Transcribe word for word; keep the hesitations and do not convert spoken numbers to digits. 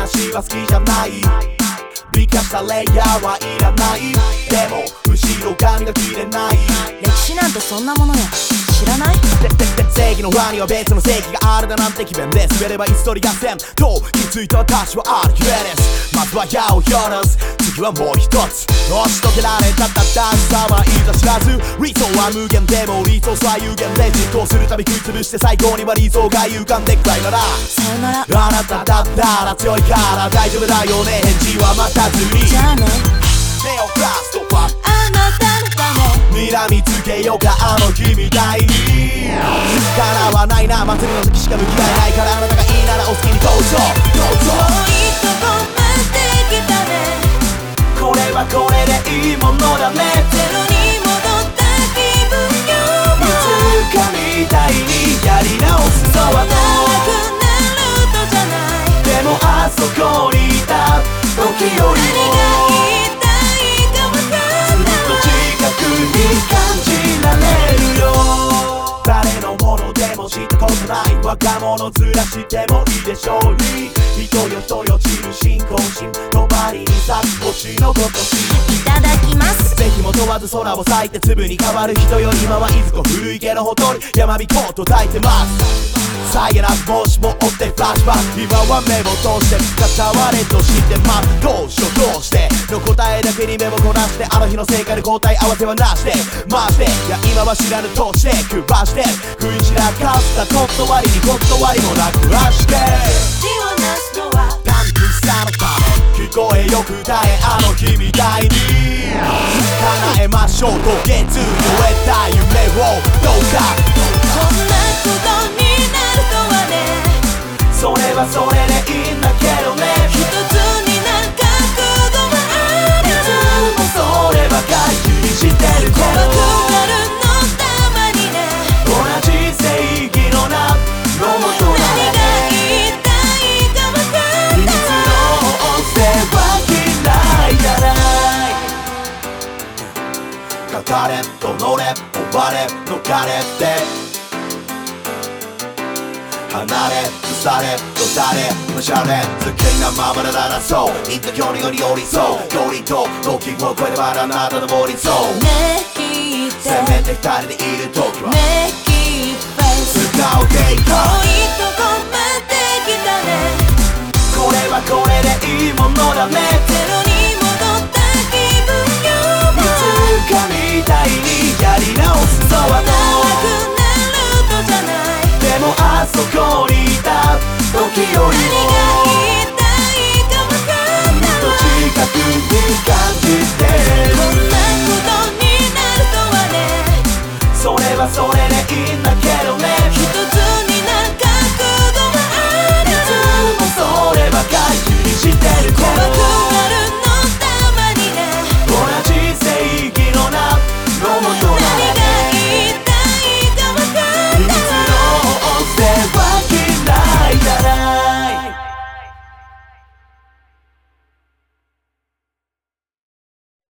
話は好きじゃない。美化したレイヤーはいらない。でも後ろ髪が切れない。 歴史なんてそんなものや知らない？ 正義の裏には別の正義があるだなんて決めんで滑れば椅子取り合戦と気づいた私はあるゆえです。まずは矢を放つ、次はもう一つ押し解けられたたったさはいざ知らず。理想は無限でも理想さ有限で実行するたび食いつぶして最高には理想が歪んでくらいならさよなら。 あなただったら強いから大丈夫だよね。返事は待たずにじゃあね。 ネオブラストはあなたのため睨みつけようかあの日みたいに。叶わないな祭りの時しか向き合えないからあなたがいいならお好きにどうぞどうぞ。 遠いとこまで来たね。 これはこれでいいものだね。 ゼロに戻った気分よ。 いつかみたいにやり直すのはどう？ 長くなるとじゃない。 でもあそこにいた時よりも何が言いたいかわかんない。 ずっと近くに感じられるよ。誰のものでも知ったことない若者ずらしてもいいでしょうに。人よ人よ散る信仰心の周りに咲く星のごとしいただきます。 ぜひも問わず空を咲いて粒に変わる人よ。今はいずこ古いけどほとり山びこうと抱いてます。さえなくもしも追ってフラッシュバック。今は目を通して片割れとしてまどうしようどうしての答えだけに目をこらしてあの日の正解で交代合わせはなしでマジでいや今は知らぬとしてくばして食い散らかした断りに断りもなくらして手をなすのは単純さのため聞こえよく歌えあの日みたいに。叶えましょうと月言えた夢をどうかこんなことになるとはね。 それはそれでいいんだけどね。 一つになる覚悟はある。 いつもそればかり気にしてるけど怖くなるのたまにね。 同じ正義の名のもとな何が言いたいかわかんない。 秘密のせは嫌いじゃない。かかれと乗れ追われ逃れて離れ腐れと誰むしゃれ好きなままでならそういった距離より寄り添う距離と時を超えればあなたの森そうね聞いてせめて二人でいる時はねキーフェイス。 使うていこう。 遠いとこまで来たね。 これはこれでいいものだね。 ゼロに戻った気分よ。 いつかみたいにやり直すのはどう？ 長くなるとじゃない。 でもあそこにいた時よりも